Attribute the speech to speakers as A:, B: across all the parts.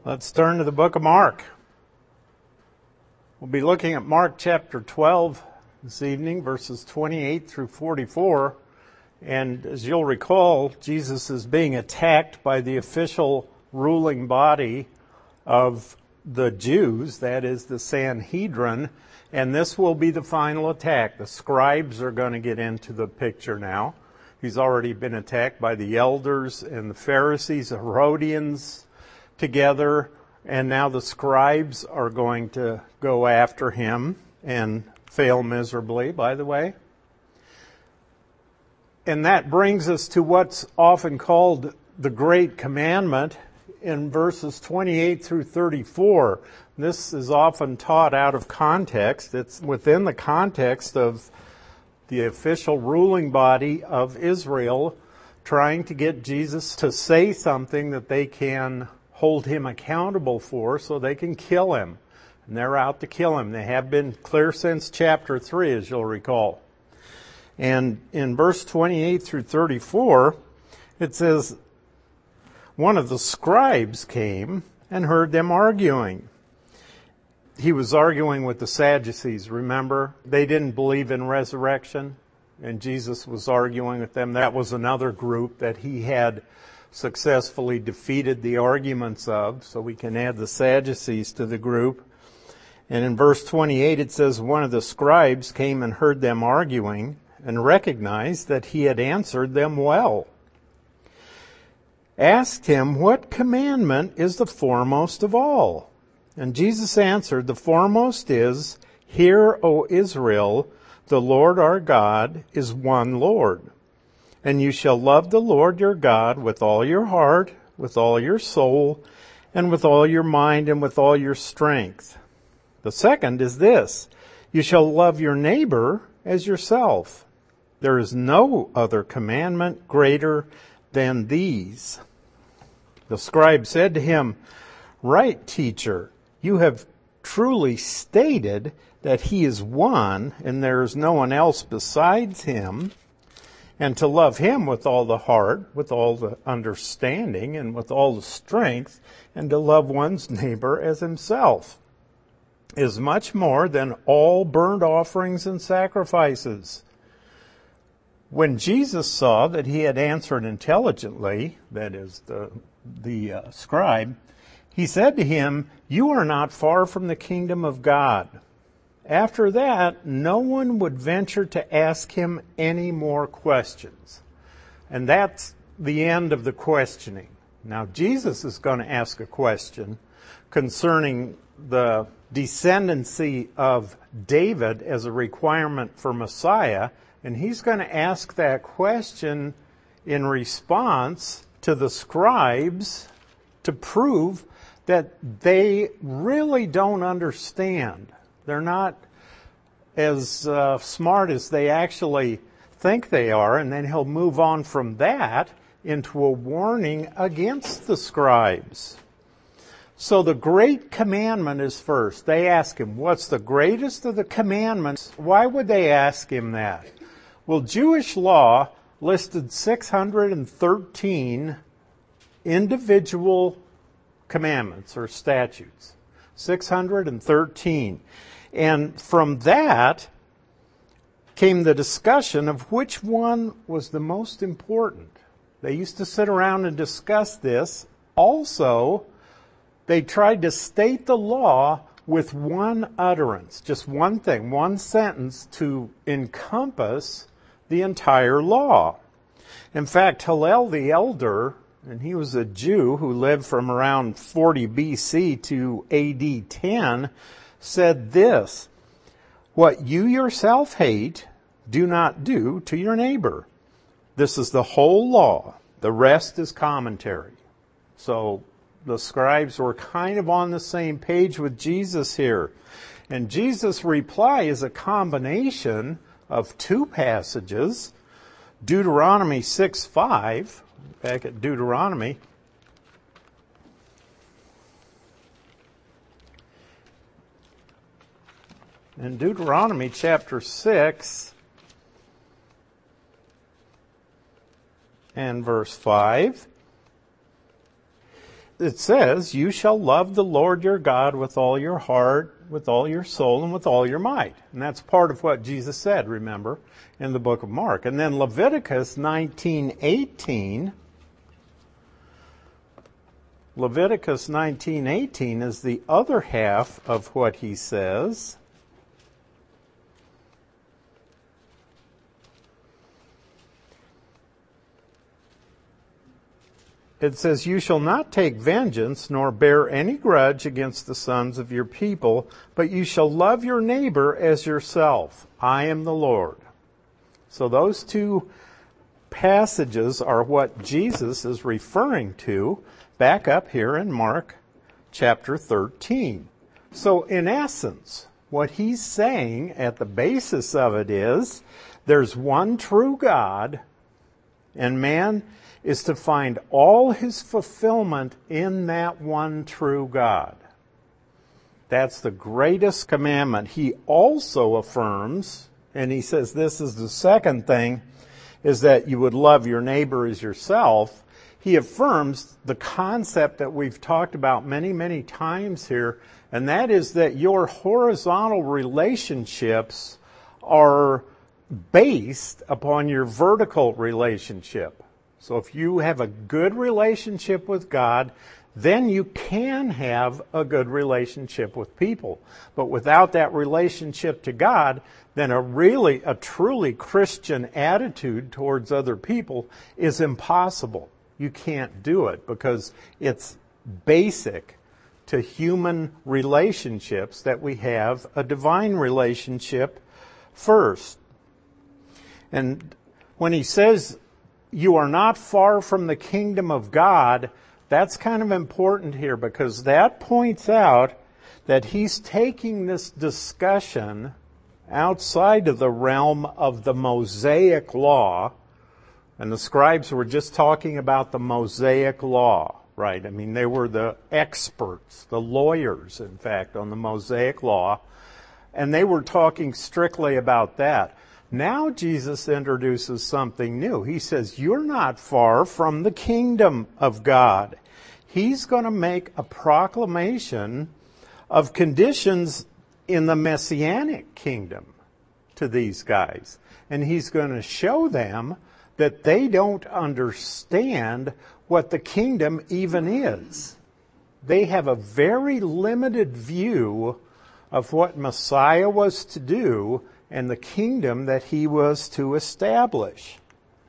A: Let's turn to the book of Mark. We'll be looking at Mark chapter 12 this evening, verses 28 through 44. And as you'll recall, Jesus is being attacked by the official ruling body of the Jews, that is the Sanhedrin, and this will be the final attack. The scribes are going to get into the picture now. He's already been attacked by the elders and the Pharisees, Herodians together, and now the scribes are going to go after him and fail miserably, by the way. And that brings us to what's often called the Great Commandment in verses 28 through 34. This is often taught out of context. It's within the context of the official ruling body of Israel trying to get Jesus to say something that they can hold him accountable for so they can kill him. And they're out to kill him. They have been clear since chapter 3, as you'll recall. And in verse 28 through 34, it says, one of the scribes came and heard them arguing. He was arguing with the Sadducees, remember? They didn't believe in resurrection, and Jesus was arguing with them. That was another group that he had successfully defeated the arguments of, so we can add the Sadducees to the group. And in verse 28 it says, one of the scribes came and heard them arguing and recognized that he had answered them well. Asked him, what commandment is the foremost of all? And Jesus answered, the foremost is, hear, O Israel, the Lord our God is one Lord. And you shall love the Lord your God with all your heart, with all your soul, and with all your mind, and with all your strength. The second is this, you shall love your neighbor as yourself. There is no other commandment greater than these. The scribe said to him, right, teacher, you have truly stated that he is one, and there is no one else besides him, and to love him with all the heart, with all the understanding, and with all the strength, and to love one's neighbor as himself is much more than all burnt offerings and sacrifices. When Jesus saw that he had answered intelligently, that is the scribe, he said to him, you are not far from the kingdom of God. After that, no one would venture to ask him any more questions. And that's the end of the questioning. Now, Jesus is going to ask a question concerning the descendancy of David as a requirement for Messiah, and he's going to ask that question in response to the scribes to prove that they really don't understand. They're not as smart as they actually think they are, and then he'll move on from that into a warning against the scribes. So the great commandment is first. They ask him, what's the greatest of the commandments? Why would they ask him that? Well, Jewish law listed 613 individual commandments or statutes. 613. And from that came the discussion of which one was the most important. They used to sit around and discuss this. Also, they tried to state the law with one utterance, just one thing, one sentence to encompass the entire law. In fact, Hillel the elder, and he was a Jew who lived from around 40 BC to AD 10, said this, what you yourself hate, do not do to your neighbor. This is the whole law. The rest is commentary. So the scribes were kind of on the same page with Jesus here. And Jesus' reply is a combination of two passages, Deuteronomy 6:5, back at Deuteronomy, in Deuteronomy chapter 6 and verse 5, it says, you shall love the Lord your God with all your heart, with all your soul, and with all your might. And that's part of what Jesus said, remember, in the book of Mark. And then Leviticus 19:18. Leviticus 19:18 is the other half of what he says. It says, you shall not take vengeance, nor bear any grudge against the sons of your people, but you shall love your neighbor as yourself. I am the Lord. So those two passages are what Jesus is referring to back up here in Mark chapter 13. So in essence, what he's saying at the basis of it is, there's one true God, and man is to find all his fulfillment in that one true God. That's the greatest commandment. He also affirms, and he says this is the second thing, is that you would love your neighbor as yourself. He affirms the concept that we've talked about many, many times here, and that is that your horizontal relationships are based upon your vertical relationship. So if you have a good relationship with God, then you can have a good relationship with people. But without that relationship to God, then a truly Christian attitude towards other people is impossible. You can't do it because it's basic to human relationships that we have a divine relationship first. And when he says, you are not far from the kingdom of God, that's kind of important here because that points out that he's taking this discussion outside of the realm of the Mosaic law. And the scribes were just talking about the Mosaic law, right? I mean, they were the experts, the lawyers, in fact, on the Mosaic law. And they were talking strictly about that. Now Jesus introduces something new. He says, you're not far from the kingdom of God. He's going to make a proclamation of conditions in the Messianic kingdom to these guys. And he's going to show them that they don't understand what the kingdom even is. They have a very limited view of what Messiah was to do and the kingdom that he was to establish.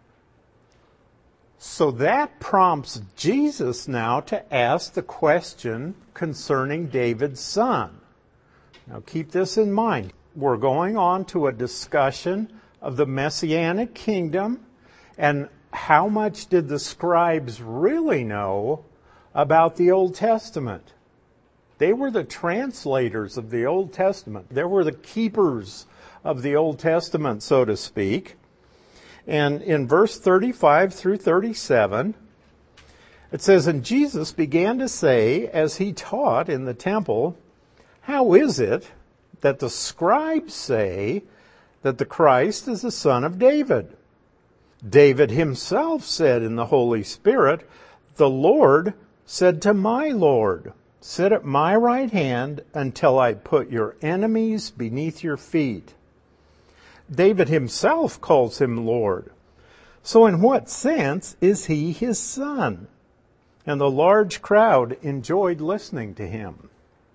A: So that prompts Jesus now to ask the question concerning David's son. Now keep this in mind. We're going on to a discussion of the Messianic kingdom and how much did the scribes really know about the Old Testament. They were the translators of the Old Testament. They were the keepers of the Old Testament, so to speak. And in verse 35 through 37, it says, and Jesus began to say, as he taught in the temple, how is it that the scribes say that the Christ is the son of David? David himself said in the Holy Spirit, the Lord said to my Lord, sit at my right hand until I put your enemies beneath your feet. David himself calls him Lord. So in what sense is he his son? And the large crowd enjoyed listening to him.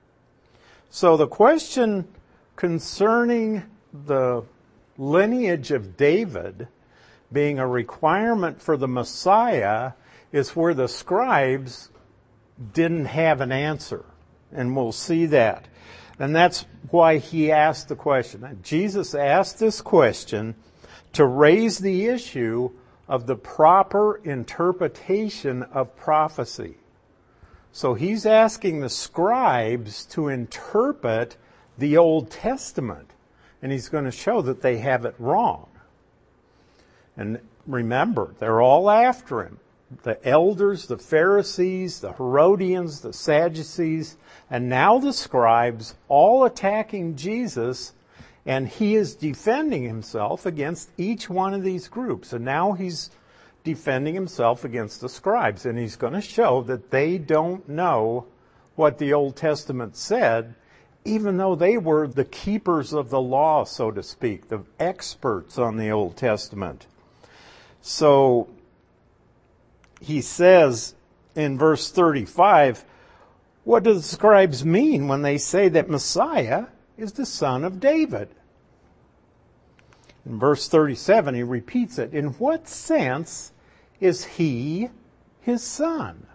A: So the question concerning the lineage of David being a requirement for the Messiah is where the scribes didn't have an answer. And we'll see that. And that's why he asked the question. Jesus asked this question to raise the issue of the proper interpretation of prophecy. So he's asking the scribes to interpret the Old Testament, and he's going to show that they have it wrong. And remember, they're all after him. The elders, the Pharisees, the Herodians, the Sadducees, and now the scribes, all attacking Jesus, and he is defending himself against each one of these groups. And now he's defending himself against the scribes. And he's going to show that they don't know what the Old Testament said, even though they were the keepers of the law, so to speak, the experts on the Old Testament. So he says in verse 35, what do the scribes mean when they say that Messiah is the son of David? In verse 37, he repeats it. In what sense is he his son?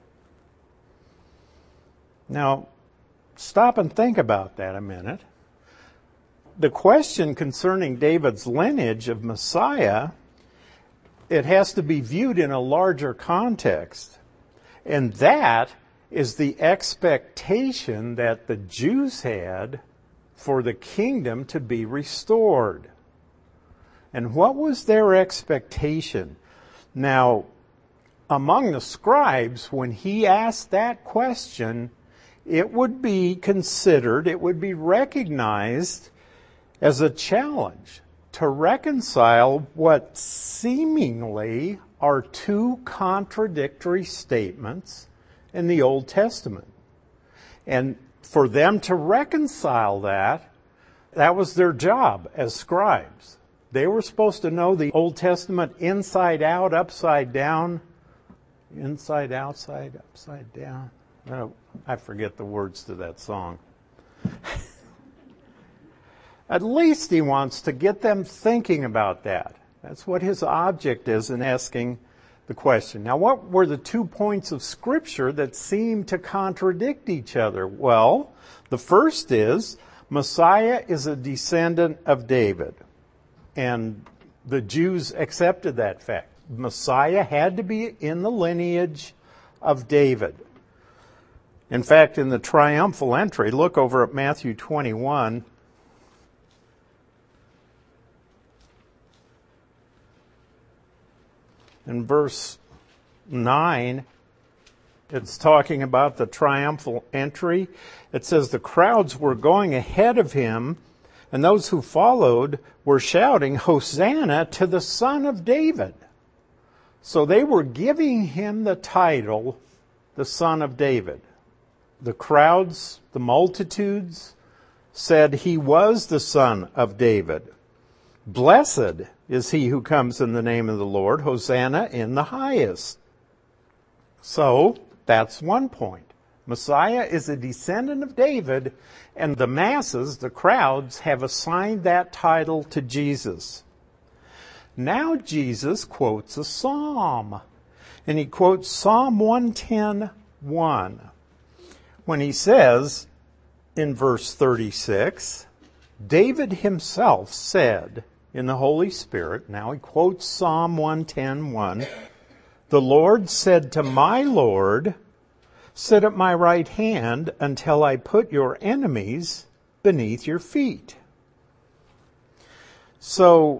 A: Now, stop and think about that a minute. The question concerning David's lineage of Messiah, it has to be viewed in a larger context. And that is the expectation that the Jews had for the kingdom to be restored. And what was their expectation? Now, among the scribes, when he asked that question, it would be considered, it would be recognized as a challenge to reconcile what seemingly are two contradictory statements in the Old Testament. And for them to reconcile that was their job as scribes. They were supposed to know the Old Testament inside out, upside down, inside, outside, upside down. No, I forget the words to that song. At least he wants to get them thinking about that. That's what his object is in asking the question. Now, what were the 2 points of Scripture that seem to contradict each other? Well, the first is Messiah is a descendant of David. And the Jews accepted that fact. Messiah had to be in the lineage of David. In fact, in the triumphal entry, look over at Matthew 21. In verse 9, it's talking about the triumphal entry. It says the crowds were going ahead of him, and those who followed were shouting, Hosanna to the Son of David. So they were giving him the title, the Son of David. The crowds, the multitudes, said he was the Son of David. Blessed is he who comes in the name of the Lord. Hosanna in the highest. So, that's one point. Messiah is a descendant of David, and the masses, the crowds, have assigned that title to Jesus. Now Jesus quotes a psalm, and he quotes Psalm 110:1, when he says in verse 36, David himself said in the Holy Spirit, now he quotes Psalm 110:1, the Lord said to my Lord, sit at my right hand until I put your enemies beneath your feet. So,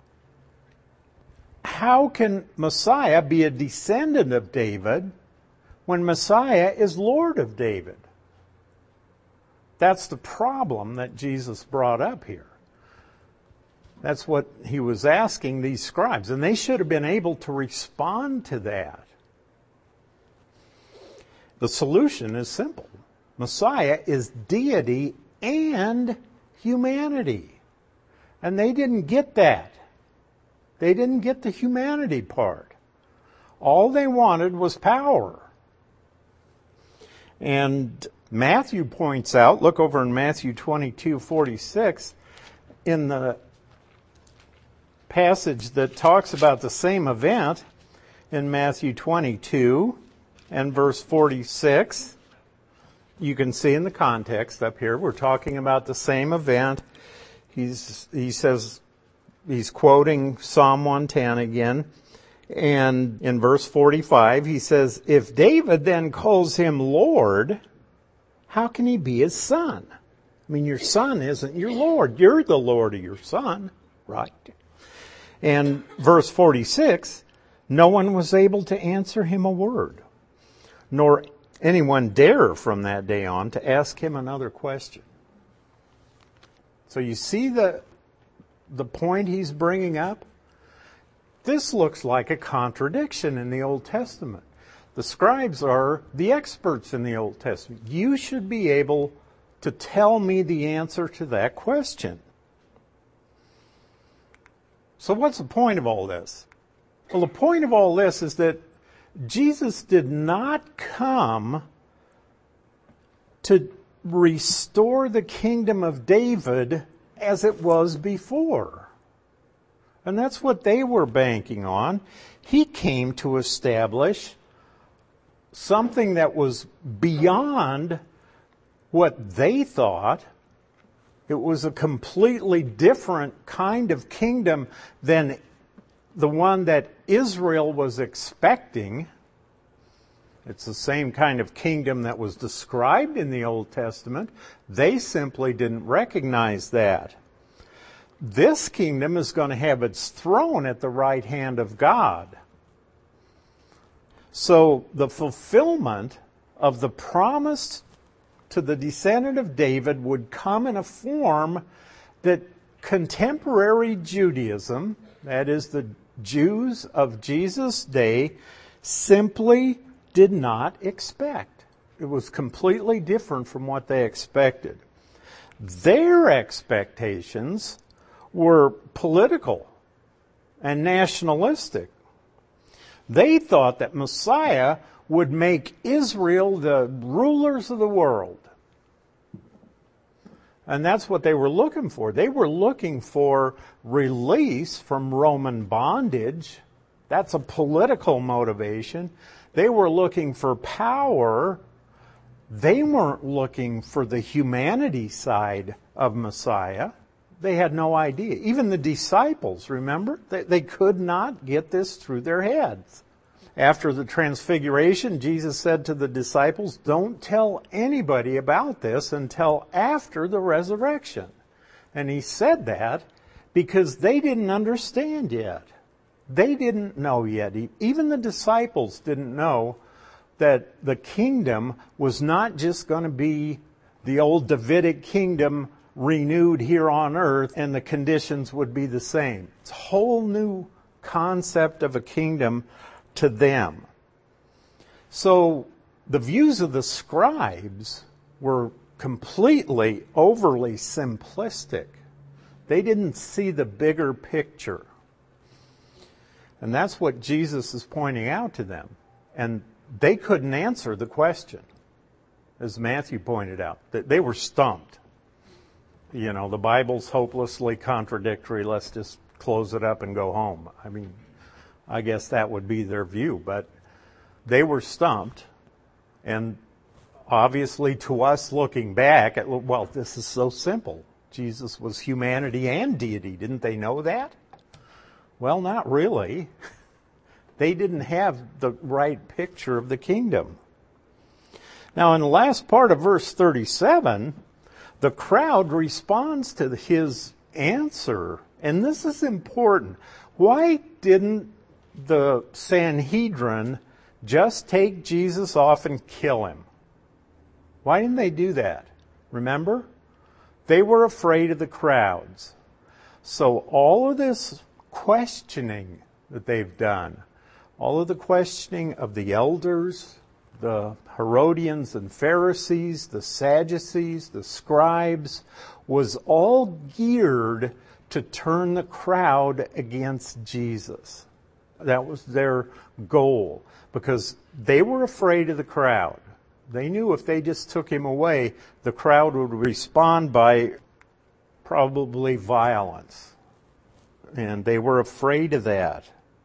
A: how can Messiah be a descendant of David when Messiah is Lord of David? That's the problem that Jesus brought up here. That's what he was asking these scribes, and they should have been able to respond to that. The solution is simple. Messiah is deity and humanity. And they didn't get that. They didn't get the humanity part. All they wanted was power. And Matthew points out, look over in Matthew 22:46, in the passage that talks about the same event in Matthew 22 and verse 46. You can see in the context up here, we're talking about the same event. He says, he's quoting Psalm 110 again. And in verse 45, he says, if David then calls him Lord, how can he be his son? I mean, your son isn't your Lord. You're the Lord of your son, right? And verse 46, no one was able to answer him a word, nor anyone dare from that day on to ask him another question. So you see the point he's bringing up? This looks like a contradiction in the Old Testament. The scribes are the experts in the Old Testament. You should be able to tell me the answer to that question. So what's the point of all this? Well, the point of all this is that Jesus did not come to restore the kingdom of David as it was before. And that's what they were banking on. He came to establish something that was beyond what they thought. It was a completely different kind of kingdom than the one that Israel was expecting. It's the same kind of kingdom that was described in the Old Testament. They simply didn't recognize that. This kingdom is going to have its throne at the right hand of God. So the fulfillment of the promise to the descendant of David would come in a form that contemporary Judaism, that is the Jews of Jesus' day, simply did not expect. It was completely different from what they expected. Their expectations were political and nationalistic. They thought that Messiah would make Israel the rulers of the world. And that's what they were looking for. They were looking for release from Roman bondage. That's a political motivation. They were looking for power. They weren't looking for the humanity side of Messiah. They had no idea. Even the disciples, remember? They could not get this through their heads. After the transfiguration, Jesus said to the disciples, don't tell anybody about this until after the resurrection. And he said that because they didn't understand yet. They didn't know yet. Even the disciples didn't know that the kingdom was not just going to be the old Davidic kingdom renewed here on earth and the conditions would be the same. It's a whole new concept of a kingdom to them. So the views of the scribes were completely overly simplistic. They didn't see the bigger picture. And that's what Jesus is pointing out to them. And they couldn't answer the question, as Matthew pointed out. They were stumped. You know, the Bible's hopelessly contradictory. Let's just close it up and go home. I mean, I guess that would be their view, but they were stumped. And obviously to us looking back, well, this is so simple. Jesus was humanity and deity. Didn't they know that? Well, not really. They didn't have the right picture of the kingdom. Now, in the last part of verse 37, the crowd responds to his answer. And this is important. Why didn't the Sanhedrin just take Jesus off and kill him? Why didn't they do that? Remember? They were afraid of the crowds. So all of this questioning that they've done, all of the questioning of the elders, the Herodians and Pharisees, the Sadducees, the scribes, was all geared to turn the crowd against Jesus. That was their goal, because they were afraid of the crowd. They knew if they just took him away, the crowd would respond by probably violence. And they were afraid of that.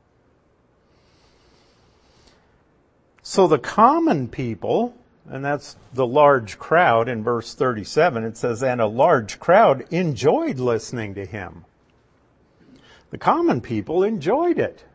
A: So the common people, and that's the large crowd in verse 37, it says, and a large crowd enjoyed listening to him. The common people enjoyed it.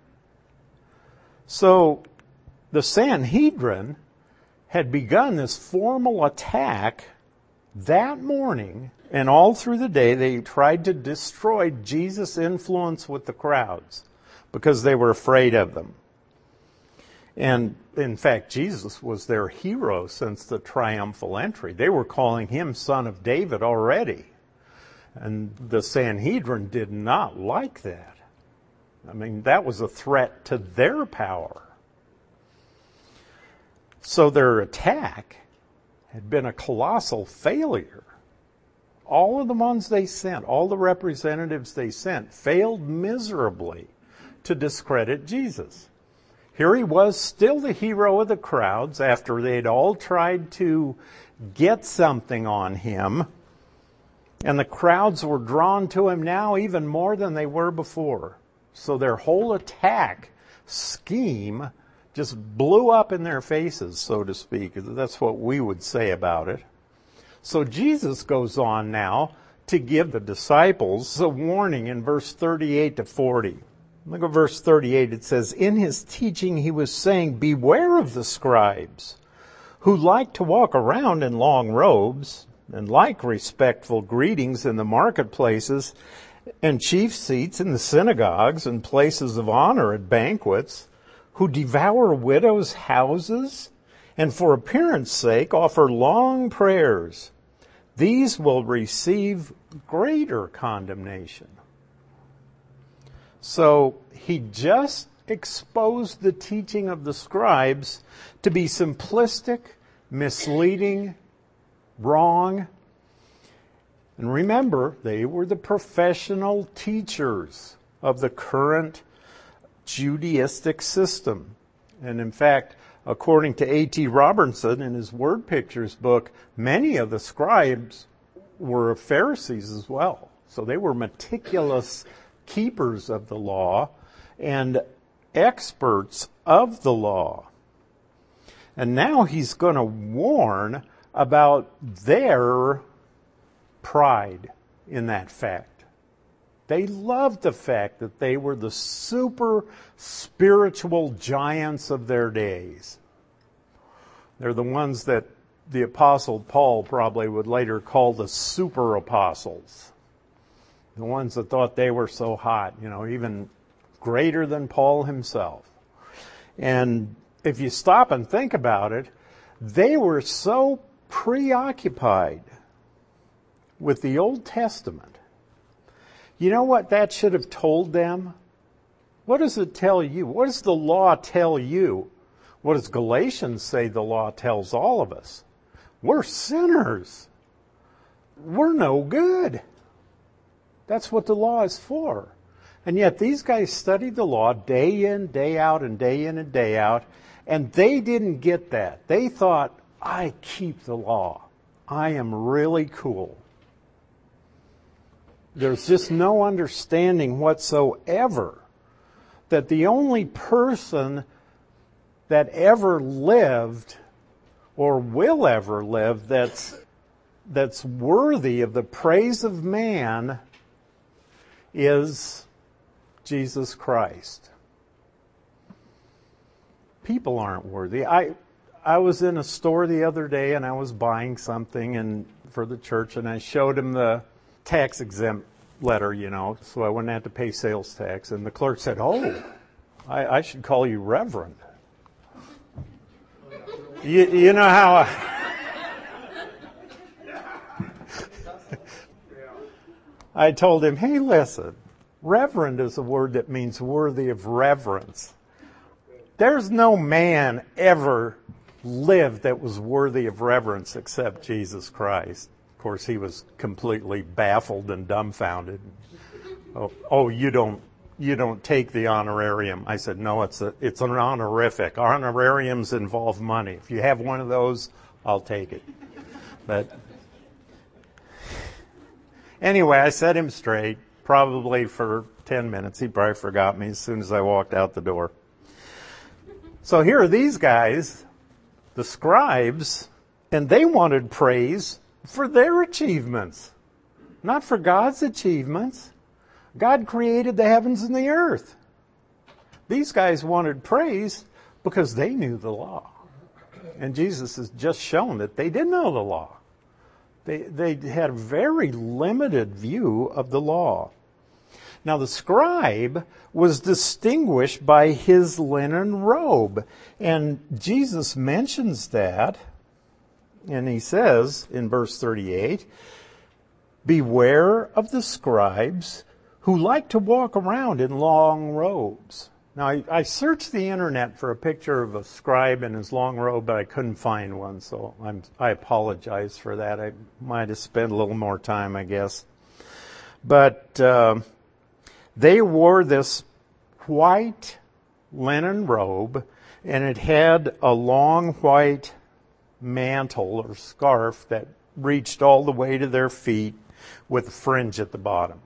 A: So the Sanhedrin had begun this formal attack that morning, and all through the day they tried to destroy Jesus' influence with the crowds because they were afraid of them. And in fact, Jesus was their hero since the triumphal entry. They were calling him Son of David already. And the Sanhedrin did not like that. I mean, that was a threat to their power. So their attack had been a colossal failure. All of the ones they sent, all the representatives they sent, failed miserably to discredit Jesus. Here he was, still the hero of the crowds, after they'd all tried to get something on him. And the crowds were drawn to him now even more than they were before. So their whole attack scheme just blew up in their faces, so to speak. That's what we would say about it. So Jesus goes on now to give the disciples a warning in verse 38 to 40. Look at verse 38. It says, in his teaching he was saying, beware of the scribes who like to walk around in long robes and like respectful greetings in the marketplaces and chief seats in the synagogues and places of honor at banquets, who devour widows' houses and for appearance sake offer long prayers. These will receive greater condemnation. So he just exposed the teaching of the scribes to be simplistic, misleading, wrong. And remember, they were the professional teachers of the current Judaistic system. And in fact, according to A.T. Robertson in his Word Pictures book, many of the scribes were Pharisees as well. So they were meticulous keepers of the law and experts of the law. And now he's going to warn about their pride in that fact. They loved the fact that they were the super spiritual giants of their days. They're the ones that the Apostle Paul probably would later call the super apostles. The ones that thought they were so hot, even greater than Paul himself. And if you stop and think about it, they were so preoccupied with the Old Testament. You know what that should have told them? What does it tell you? What does the law tell you? What does Galatians say the law tells all of us? We're sinners. We're no good. That's what the law is for. And yet these guys studied the law day in, day out, and day in and day out, and they didn't get that. They thought, I keep the law. I am really cool. There's just no understanding whatsoever that the only person that ever lived or will ever live that's worthy of the praise of man is Jesus Christ. People aren't worthy. I was in a store the other day and I was buying something for the church, and I showed him the tax exempt letter, so I wouldn't have to pay sales tax. And the clerk said, oh, I should call you Reverend. You know how I told him, hey, listen, Reverend is a word that means worthy of reverence. There's no man ever lived that was worthy of reverence except Jesus Christ. Of course, he was completely baffled and dumbfounded. Oh, you don't take the honorarium. I said, no, it's an honorific. Honorariums involve money. If you have one of those, I'll take it. But anyway, I set him straight, probably for 10 minutes. He probably forgot me as soon as I walked out the door. So here are these guys, the scribes, and they wanted praise for their achievements, not for God's achievements. God created the heavens and the earth. These guys wanted praise because they knew the law. And Jesus has just shown that they didn't know the law. They had a very limited view of the law. Now the scribe was distinguished by his linen robe. And Jesus mentions that. And he says in verse 38, beware of the scribes who liked to walk around in long robes. Now, I searched the internet for a picture of a scribe in his long robe, but I couldn't find one, so I apologize for that. I might have spent a little more time, I guess. But they wore this white linen robe, and it had a long white mantle or scarf that reached all the way to their feet with a fringe at the bottom.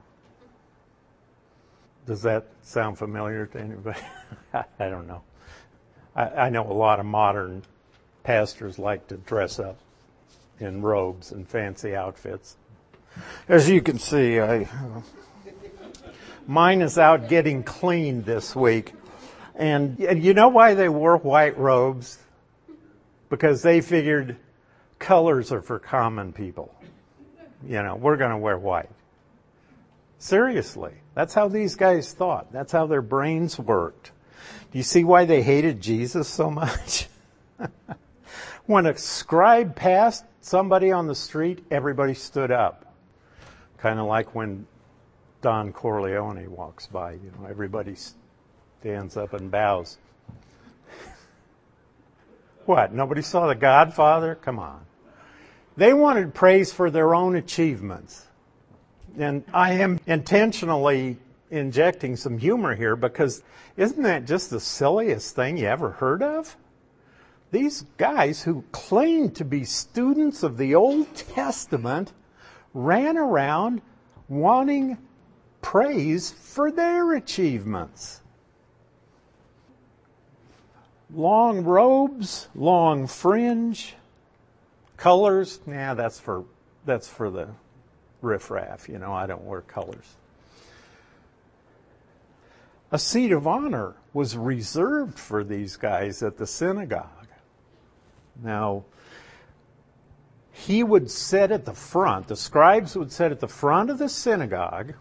A: Does that sound familiar to anybody? I don't know. I know a lot of modern pastors like to dress up in robes and fancy outfits. As you can see, mine is out getting cleaned this week. And you know why they wore white robes? Because they figured colors are for common people. We're going to wear white. Seriously. That's how these guys thought. That's how their brains worked. Do you see why they hated Jesus so much? When a scribe passed somebody on the street, everybody stood up. Kind of like when Don Corleone walks by, everybody stands up and bows. What? Nobody saw The Godfather? Come on. They wanted praise for their own achievements. And I am intentionally injecting some humor here because isn't that just the silliest thing you ever heard of? These guys who claimed to be students of the Old Testament ran around wanting praise for their achievements. Long robes, long fringe, colors, that's for the riffraff, I don't wear colors. A seat of honor was reserved for these guys at the synagogue. Now, he would sit at the front, the scribes would sit at the front of the synagogue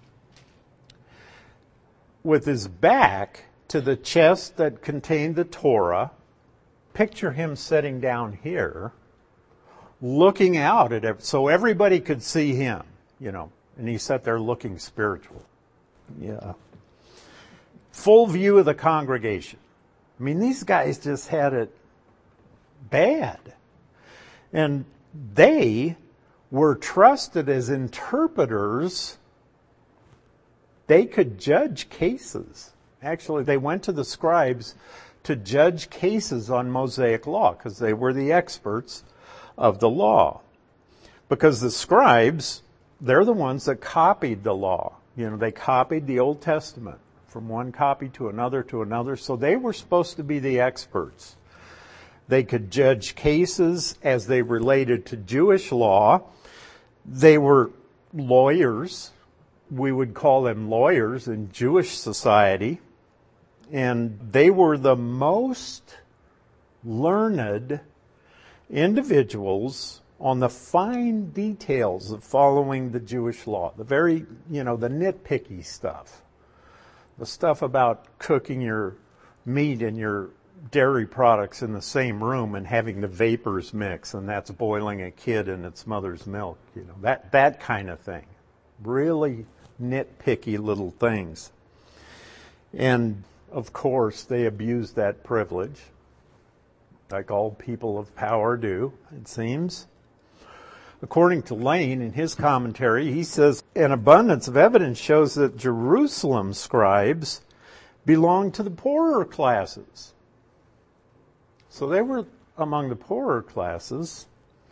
A: with his back to the chest that contained the Torah. Picture him sitting down here, looking out at it so everybody could see him, and he sat there looking spiritual. Yeah. Full view of the congregation. I mean, these guys just had it bad. And they were trusted as interpreters. They could judge cases. Actually, they went to the scribes to judge cases on Mosaic law because they were the experts of the law. Because the scribes, they're the ones that copied the law. They copied the Old Testament from one copy to another, so they were supposed to be the experts. They could judge cases as they related to Jewish law. They were lawyers. We would call them lawyers in Jewish society. And they were the most learned individuals on the fine details of following the Jewish law. The very, the nitpicky stuff. The stuff about cooking your meat and your dairy products in the same room and having the vapors mix, and that's boiling a kid in its mother's milk. That kind of thing. Really nitpicky little things. And, of course, they abused that privilege, like all people of power do, it seems. According to Lane, in his commentary, he says, an abundance of evidence shows that Jerusalem scribes belonged to the poorer classes. So they were among the poorer classes.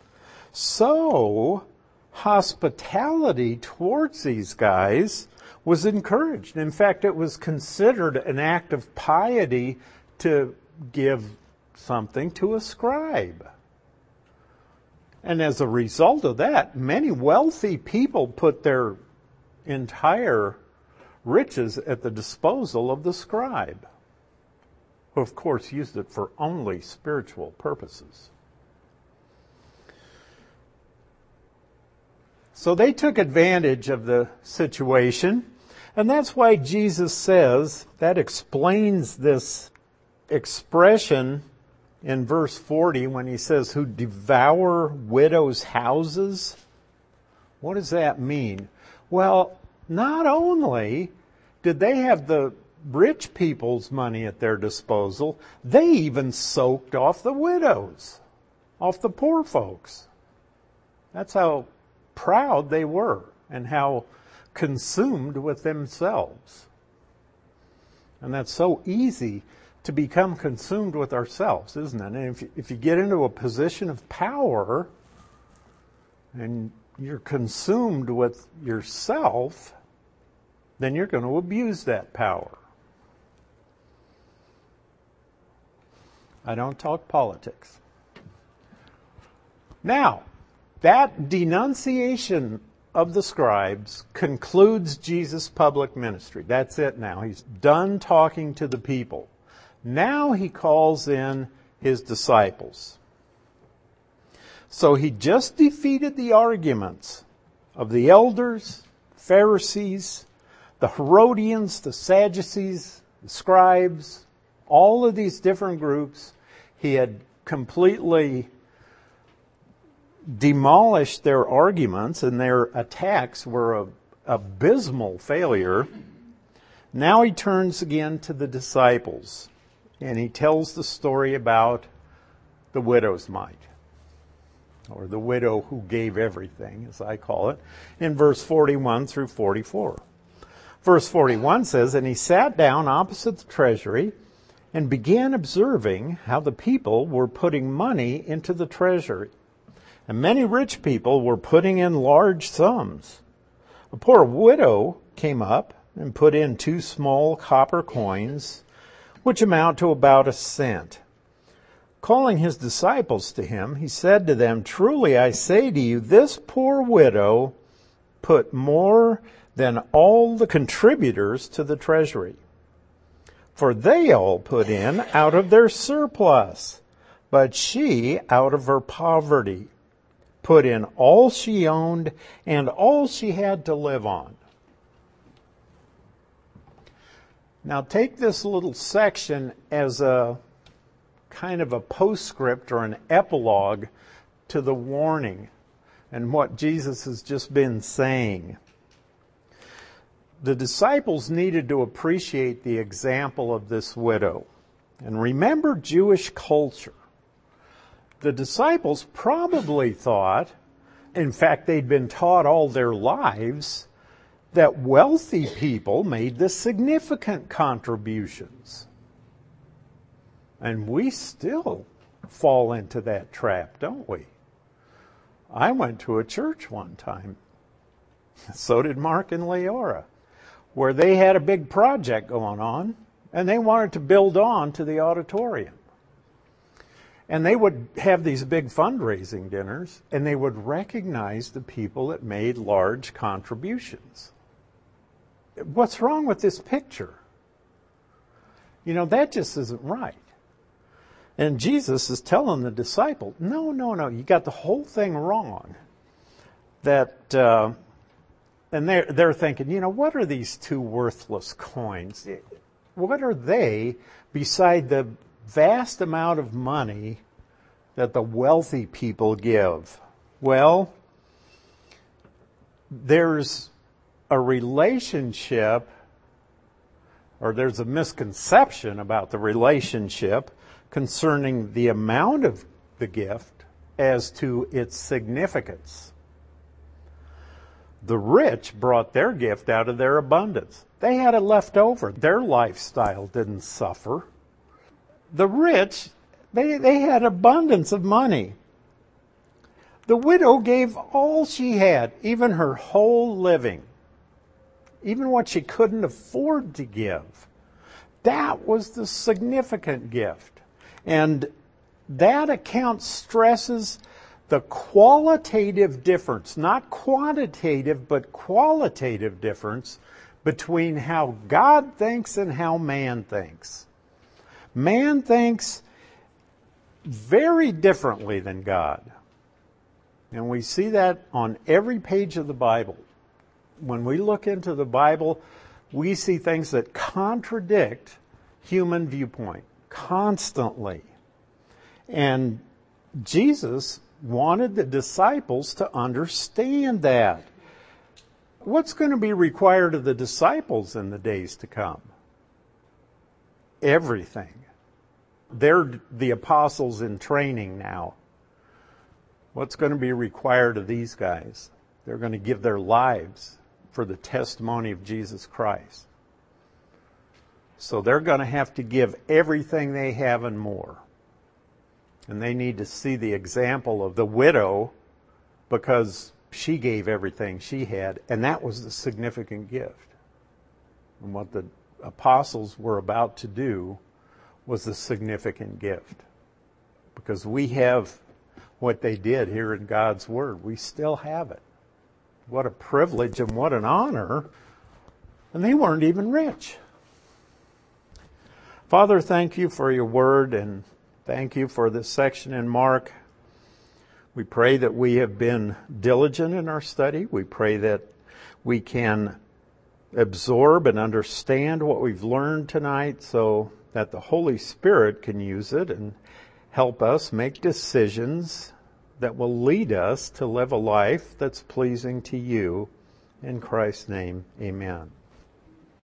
A: So hospitality towards these guys was encouraged. In fact, it was considered an act of piety to give something to a scribe. And as a result of that, many wealthy people put their entire riches at the disposal of the scribe, who of course used it for only spiritual purposes. So they took advantage of the situation, and that's why Jesus says, that explains this expression in verse 40 when he says, who devour widows' houses. What does that mean? Well, not only did they have the rich people's money at their disposal, they even soaked off the widows, off the poor folks. That's how proud they were and how consumed with themselves. And that's so easy to become consumed with ourselves, isn't it? And if you get into a position of power and you're consumed with yourself, then you're going to abuse that power. I don't talk politics. Now, that denunciation of the scribes concludes Jesus' public ministry. That's it now. He's done talking to the people. Now he calls in his disciples. So he just defeated the arguments of the elders, Pharisees, the Herodians, the Sadducees, the scribes, all of these different groups. He had completely demolished their arguments, and their attacks were an abysmal failure. Now he turns again to the disciples, and he tells the story about the widow's mite, or the widow who gave everything, as I call it, in verse 41 through 44. Verse 41 says, "And he sat down opposite the treasury and began observing how the people were putting money into the treasury. And many rich people were putting in large sums. A poor widow came up and put in 2 small copper coins, which amount to about a cent. Calling his disciples to him, he said to them, 'Truly I say to you, this poor widow put more than all the contributors to the treasury. For they all put in out of their surplus, but she, out of her poverty, put in all she owned and all she had to live on.'" Now take this little section as a kind of a postscript or an epilogue to the warning and what Jesus has just been saying. The disciples needed to appreciate the example of this widow and remember Jewish culture. The disciples probably thought, in fact, they'd been taught all their lives, that wealthy people made the significant contributions. And we still fall into that trap, don't we? I went to a church one time, so did Mark and Leora, where they had a big project going on, and they wanted to build on to the auditorium. And they would have these big fundraising dinners, and they would recognize the people that made large contributions. What's wrong with this picture? You know, that just isn't right. And Jesus is telling the disciple, no, you got the whole thing wrong. That, and they're thinking, you know, what are these 2 worthless coins? What are they beside the vast amount of money that the wealthy people give? Well, there's a relationship, or there's a misconception about the relationship concerning the amount of the gift as to its significance. The rich brought their gift out of their abundance. They had it left over. Their lifestyle didn't suffer. The rich, they had abundance of money. The widow gave all she had, even her whole living, even what she couldn't afford to give. That was the significant gift. And that account stresses the qualitative difference, not quantitative, but qualitative difference between how God thinks and how man thinks. Man thinks very differently than God. And we see that on every page of the Bible. When we look into the Bible, we see things that contradict human viewpoint constantly. And Jesus wanted the disciples to understand that. What's going to be required of the disciples in the days to come? Everything. They're the apostles in training now. What's going to be required of these guys? They're going to give their lives for the testimony of Jesus Christ. So they're going to have to give everything they have and more. And they need to see the example of the widow, because she gave everything she had, and that was the significant gift. And what the apostles were about to do was the significant gift. Because we have what they did here in God's Word. We still have it. What a privilege and what an honor. And they weren't even rich. Father, thank you for your Word, and thank you for this section in Mark. We pray that we have been diligent in our study. We pray that we can absorb and understand what we've learned tonight so that the Holy Spirit can use it and help us make decisions that will lead us to live a life that's pleasing to you. In Christ's name, amen.